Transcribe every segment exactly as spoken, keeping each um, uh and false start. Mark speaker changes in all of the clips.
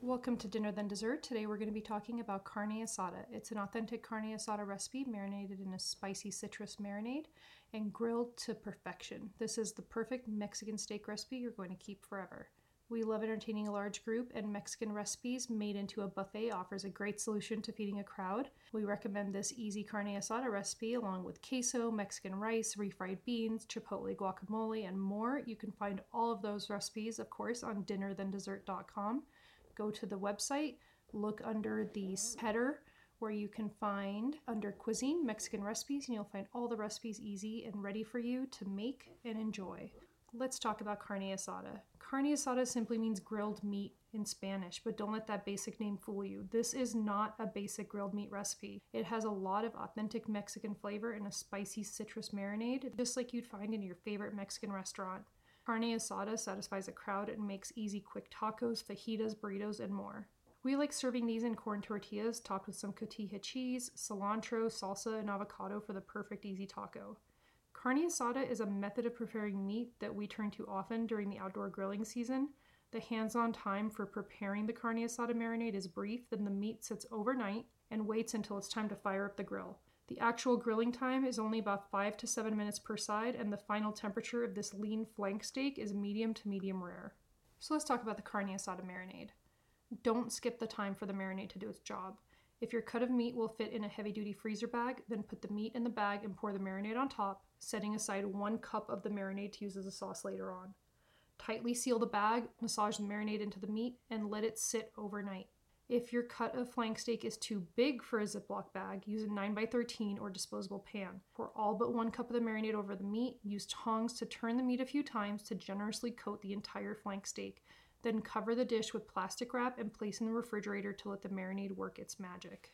Speaker 1: Welcome to Dinner Then Dessert. Today we're going to be talking about carne asada. It's an authentic carne asada recipe marinated in a spicy citrus marinade and grilled to perfection. This is the perfect Mexican steak recipe you're going to keep forever. We love entertaining a large group, and Mexican recipes made into a buffet offers a great solution to feeding a crowd. We recommend this easy carne asada recipe along with queso, Mexican rice, refried beans, chipotle guacamole, and more. You can find all of those recipes, of course, on dinner then dessert dot com. Go to the website, look under the header where you can find under cuisine, Mexican recipes, and you'll find all the recipes easy and ready for you to make and enjoy. Let's talk about carne asada. Carne asada simply means grilled meat in Spanish, but don't let that basic name fool you. This is not a basic grilled meat recipe. It has a lot of authentic Mexican flavor in a spicy citrus marinade, just like you'd find in your favorite Mexican restaurant. Carne asada satisfies a crowd and makes easy, quick tacos, fajitas, burritos, and more. We like serving these in corn tortillas topped with some cotija cheese, cilantro, salsa, and avocado for the perfect easy taco. Carne asada is a method of preparing meat that we turn to often during the outdoor grilling season. The hands-on time for preparing the carne asada marinade is brief, then the meat sits overnight and waits until it's time to fire up the grill. The actual grilling time is only about five to seven minutes per side, and the final temperature of this lean flank steak is medium to medium rare. So let's talk about the carne asada marinade. Don't skip the time for the marinade to do its job. If your cut of meat will fit in a heavy-duty freezer bag, then put the meat in the bag and pour the marinade on top, setting aside one cup of the marinade to use as a sauce later on. Tightly seal the bag, massage the marinade into the meat, and let it sit overnight. If your cut of flank steak is too big for a Ziploc bag, use a nine by thirteen or disposable pan. Pour all but one cup of the marinade over the meat. Use tongs to turn the meat a few times to generously coat the entire flank steak. Then cover the dish with plastic wrap and place in the refrigerator to let the marinade work its magic.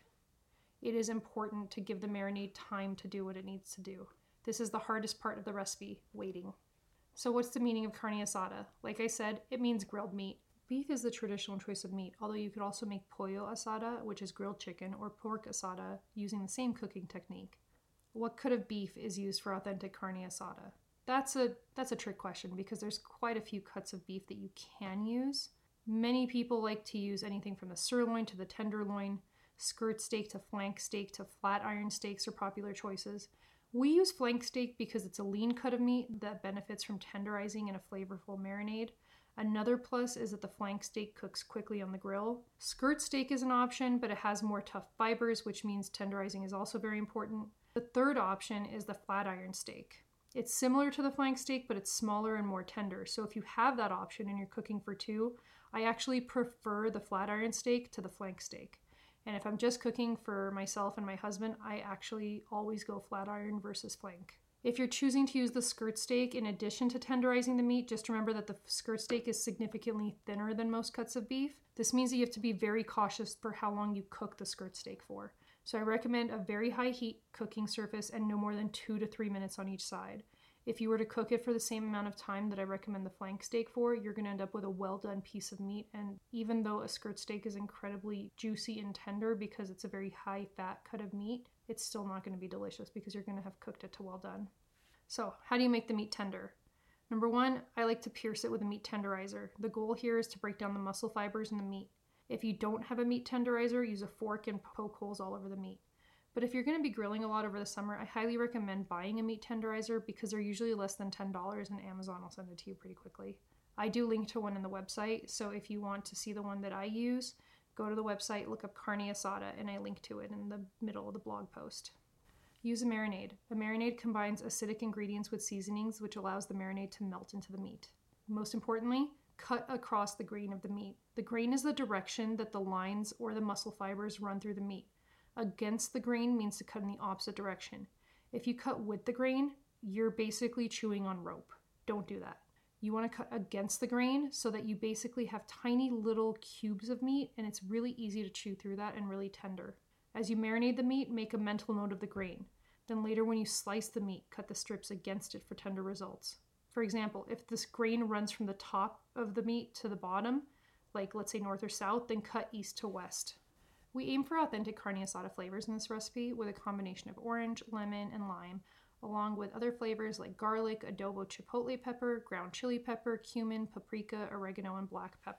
Speaker 1: It is important to give the marinade time to do what it needs to do. This is the hardest part of the recipe, waiting. So what's the meaning of carne asada? Like I said, it means grilled meat. Beef is the traditional choice of meat, although you could also make pollo asada, which is grilled chicken, or pork asada, using the same cooking technique. What cut of beef is used for authentic carne asada? That's a that's a trick question because there's quite a few cuts of beef that you can use. Many people like to use anything from the sirloin to the tenderloin. Skirt steak to flank steak to flat iron steaks are popular choices. We use flank steak because it's a lean cut of meat that benefits from tenderizing in a flavorful marinade. Another plus is that the flank steak cooks quickly on the grill. Skirt steak is an option, but it has more tough fibers, which means tenderizing is also very important. The third option is the flat iron steak. It's similar to the flank steak, but it's smaller and more tender. So if you have that option and you're cooking for two, I actually prefer the flat iron steak to the flank steak. And if I'm just cooking for myself and my husband, I actually always go flat iron versus flank. If you're choosing to use the skirt steak in addition to tenderizing the meat, just remember that the skirt steak is significantly thinner than most cuts of beef. This means that you have to be very cautious for how long you cook the skirt steak for. So I recommend a very high heat cooking surface and no more than two to three minutes on each side. If you were to cook it for the same amount of time that I recommend the flank steak for, you're going to end up with a well done piece of meat. And even though a skirt steak is incredibly juicy and tender because it's a very high fat cut of meat, it's still not going to be delicious because you're going to have cooked it to well done. So how do you make the meat tender? Number one, I like to pierce it with a meat tenderizer. The goal here is to break down the muscle fibers in the meat. If you don't have a meat tenderizer, use a fork and poke holes all over the meat. But if you're going to be grilling a lot over the summer, I highly recommend buying a meat tenderizer because they're usually less than ten dollars and Amazon will send it to you pretty quickly. I do link to one in the website, so if you want to see the one that I use, go to the website, look up carne asada, and I link to it in the middle of the blog post. Use a marinade. A marinade combines acidic ingredients with seasonings, which allows the marinade to melt into the meat. Most importantly, cut across the grain of the meat. The grain is the direction that the lines or the muscle fibers run through the meat. Against the grain means to cut in the opposite direction. If you cut with the grain, you're basically chewing on rope. Don't do that. You want to cut against the grain so that you basically have tiny little cubes of meat, and it's really easy to chew through that and really tender. As you marinate the meat, make a mental note of the grain. Then later when you slice the meat, cut the strips against it for tender results. For example, if this grain runs from the top of the meat to the bottom, like let's say north or south, then cut east to west. We aim for authentic carne asada flavors in this recipe with a combination of orange, lemon, and lime, along with other flavors like garlic, adobo chipotle pepper, ground chili pepper, cumin, paprika, oregano, and black pepper.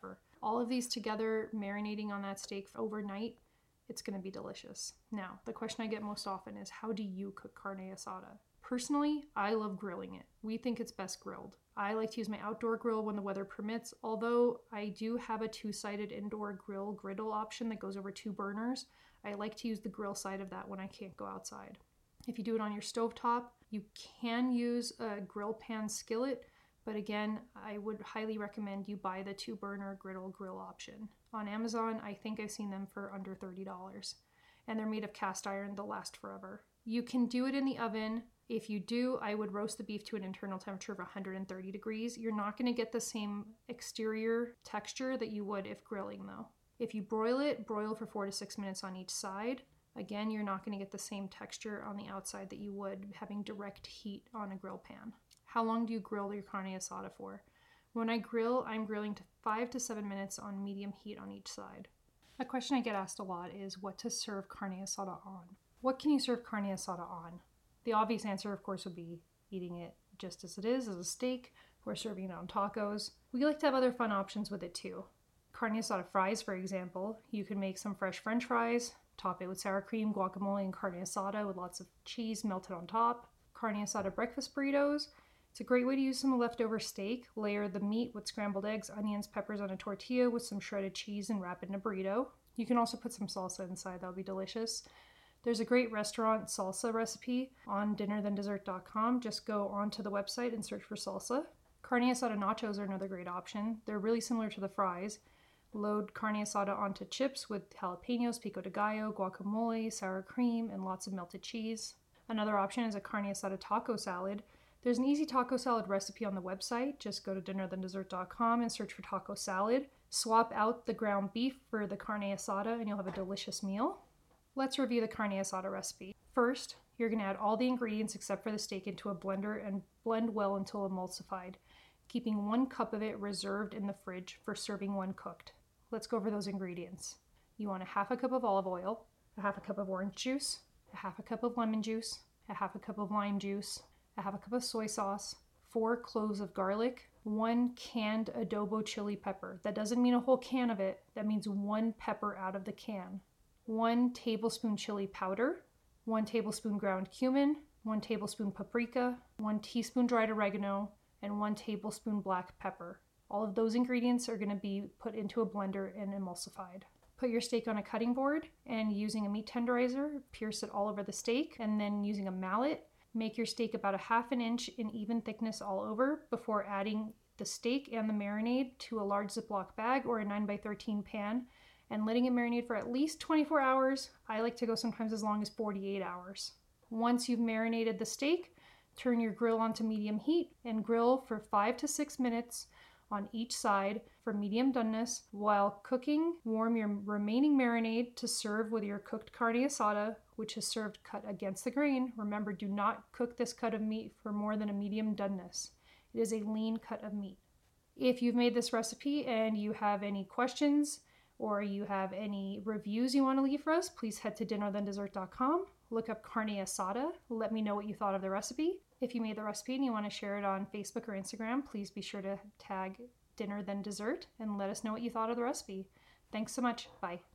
Speaker 1: All of these together, marinating on that steak overnight, it's going to be delicious. Now, the question I get most often is, how do you cook carne asada? Personally, I love grilling it. We think it's best grilled. I like to use my outdoor grill when the weather permits, although I do have a two-sided indoor grill griddle option that goes over two burners. I like to use the grill side of that when I can't go outside. If you do it on your stovetop, you can use a grill pan skillet, but again, I would highly recommend you buy the two-burner griddle grill option. On Amazon, I think I've seen them for under thirty dollars, and they're made of cast iron. They'll last forever. You can do it in the oven. If you do, I would roast the beef to an internal temperature of one hundred thirty degrees. You're not going to get the same exterior texture that you would if grilling though. If you broil it, broil for four to six minutes on each side. Again, you're not going to get the same texture on the outside that you would having direct heat on a grill pan. How long do you grill your carne asada for? When I grill, I'm grilling to five to seven minutes on medium heat on each side. A question I get asked a lot is what to serve carne asada on. What can you serve carne asada on? The obvious answer, of course, would be eating it just as it is, as a steak, or serving it on tacos. We like to have other fun options with it too. Carne asada fries, for example, you can make some fresh French fries, top it with sour cream, guacamole, and carne asada with lots of cheese melted on top. Carne asada breakfast burritos. It's a great way to use some leftover steak, layer the meat with scrambled eggs, onions, peppers on a tortilla with some shredded cheese and wrap it in a burrito. You can also put some salsa inside, that would be delicious. There's a great restaurant salsa recipe on dinner than dessert dot com. Just go onto the website and search for salsa. Carne asada nachos are another great option. They're really similar to the fries. Load carne asada onto chips with jalapenos, pico de gallo, guacamole, sour cream, and lots of melted cheese. Another option is a carne asada taco salad. There's an easy taco salad recipe on the website. Just go to dinner than dessert dot com and search for taco salad. Swap out the ground beef for the carne asada and you'll have a delicious meal. Let's review the carne asada recipe. First, you're going to add all the ingredients except for the steak into a blender and blend well until emulsified, keeping one cup of it reserved in the fridge for serving when cooked. Let's go over those ingredients. You want a half a cup of olive oil, a half a cup of orange juice, a half a cup of lemon juice, a half a cup of lime juice, a half a cup of soy sauce, four cloves of garlic, one canned adobo chili pepper. That doesn't mean a whole can of it. That means one pepper out of the can. One tablespoon chili powder, one tablespoon ground cumin, one tablespoon paprika, one teaspoon dried oregano, and one tablespoon black pepper. All of those ingredients are going to be put into a blender and emulsified. Put your steak on a cutting board and using a meat tenderizer, pierce it all over the steak, and then using a mallet, make your steak about a half an inch in even thickness all over before adding the steak and the marinade to a large Ziploc bag or a nine by thirteen pan and letting it marinate for at least twenty-four hours. I like to go sometimes as long as forty-eight hours. Once you've marinated the steak, turn your grill onto medium heat and grill for five to six minutes on each side for medium doneness. While cooking, warm your remaining marinade to serve with your cooked carne asada, which is served cut against the grain. Remember, do not cook this cut of meat for more than a medium doneness. It is a lean cut of meat. If you've made this recipe and you have any questions or you have any reviews you want to leave for us, please head to dinner than dessert dot com. Look up carne asada. Let me know what you thought of the recipe. If you made the recipe and you want to share it on Facebook or Instagram, please be sure to tag Dinner Then Dessert and let us know what you thought of the recipe. Thanks so much. Bye.